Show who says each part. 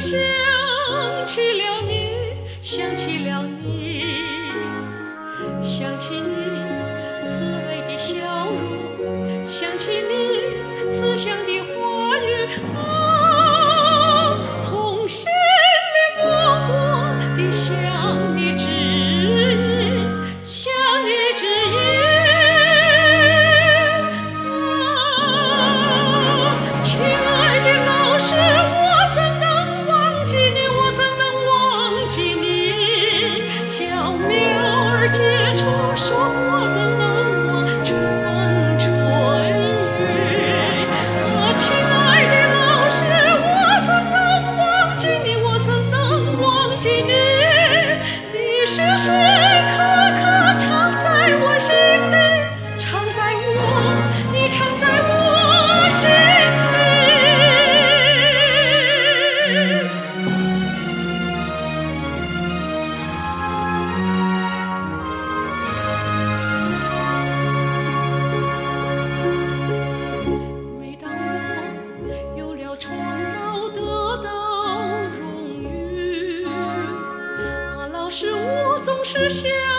Speaker 1: 想起了你，想起了你，想起你慈爱的笑容，想起你慈祥的话语啊，从心里默默地向你致意，向你致意。亲爱的老师，我怎能忘记你？我怎能忘记你？小苗儿结出树，我怎能忘春风吹雨？亲爱的老师，我怎能忘记你？我怎能忘记你？你时时刻刻常在我心里，常在你常在我心里。每当我有了创造得到荣誉，老师，我总是想